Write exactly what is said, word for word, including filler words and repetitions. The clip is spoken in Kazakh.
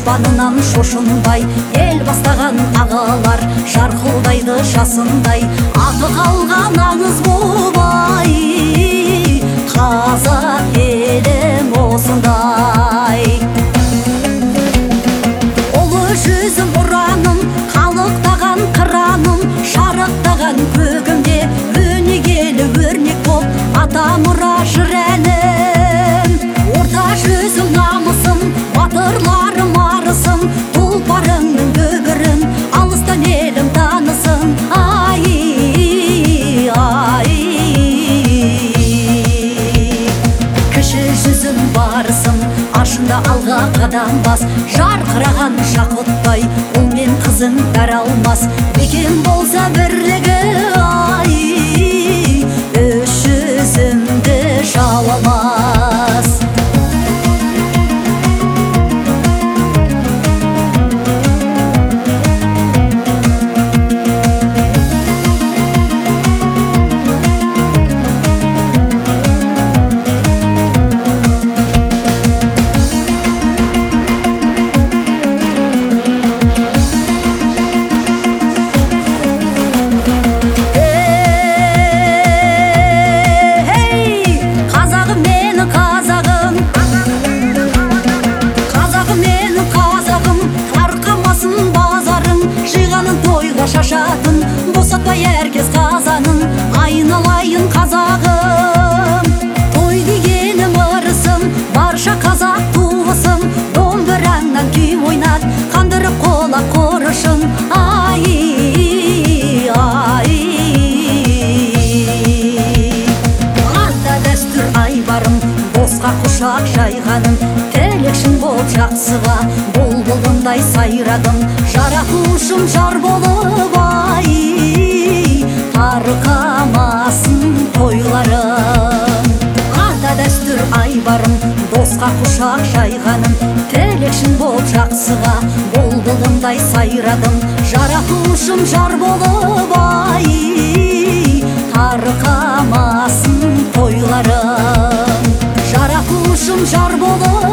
дұшпанынан шошынбай, ел бастаған ағалар жарқылдайды жасындай, аты қалған аңыз болай, қазақ елім осындай. Ұлы жүзім ұраным, қалықтаған қыраным, шарықтаған көгімде өнегелі өрнек бол, ата мұра жыр әнім. Орта жүзім намысым, батырларым арысым, тұлпарыңның дүбірін алыстан елім танысын. Ай, ай, кіші жүзім барысым, ашында алға қадам бас, жарқыраған жақұттай ұл мен қызың бәрі алмас. Бекем болса бірлігі, ай, үш жүзімді жаламас. Шашатын, босатпай әркез қазанын, айналайын қазағым. Той дегенім ырысым, барша қазақ туысым, домбыраңнан күй ойнат, қандырып қолап қорышын. Ай, ай, ата дәстүр айбарым, босқа құшақ жайғаным, тілекшін болып жақсыға, бұлбұлындай сайрадым. Жаратушым жар болып, ай, тарқамасын тойларым. Ата дәстүр айбарым, досқа құшақ жайғаным, тілекшін болып жақсыға, бұлбұлындай сайрадым. Жаратушым жар болып, ай, тарқамасын тойларым. Жаратушым жар болып,